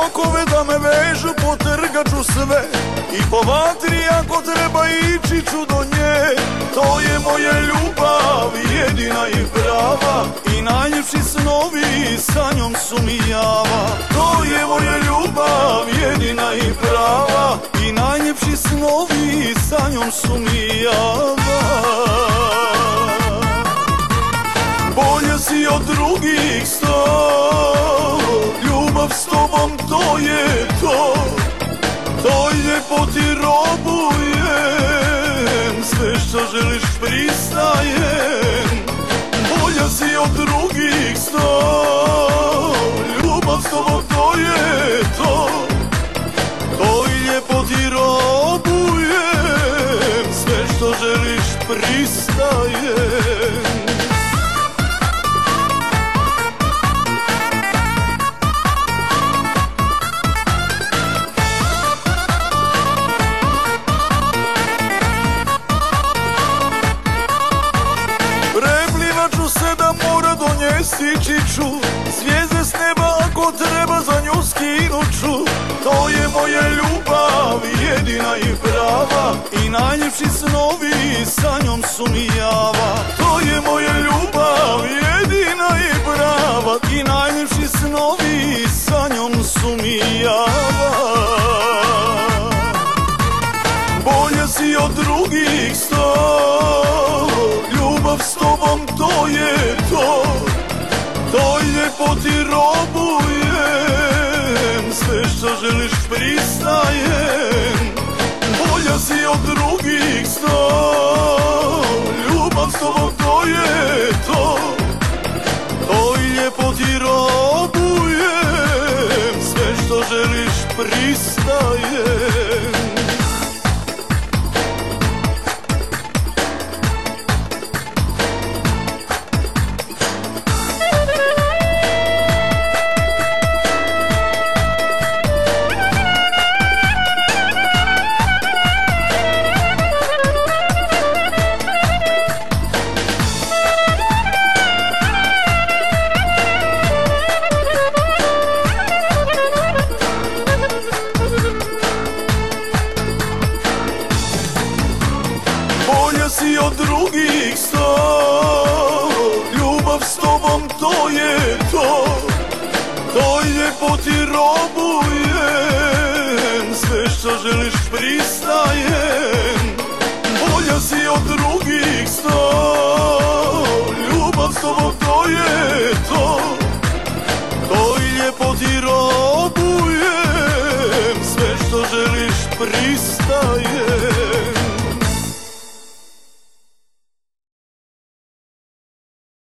okove da me vežu, potrgat ću sve. I po vatri ako treba ići ću do nje. To je moja ljubav, jedina i prava, i najljepši snovi sa njom su mi java. To je moja ljubav, jedina i prava, i najljepši snovi sa njom su mi java. Bolja si od drugih 100, ljubav s tobom to je to. Toj ljepoti robujem, sve što želiš pristajem. Bolja si od drugih 100, ljubav s tobom to je to. Toj ljepoti robujem, sve što želiš pristajem. Ću se da mora do nje stići ću, zvijezde s neba ako treba za nju skinut ću. To je moja ljubav, jedina i prava, i najljepši snovi sa njom su mi java. To je moja ljubav, jedina i prava, i najljepši snovi sa njom su mi java. Bolja si od drugih 100, ljubav s tobom to je to. Toj ljepoti robujem, sve što želiš pristajem. Bolja si od drugih 100, ljubav s tobom to je to. Toj ljepoti robujem, sve što želiš pristajem. Bolja si od drugih 100, ljubav s tobom to je to. Toj ljepoti robujem, sve što želiš pristajem. Bolja si od drugih 100, ljubav s tobom to je to. Toj ljepoti robujem, sve što želiš pristajem.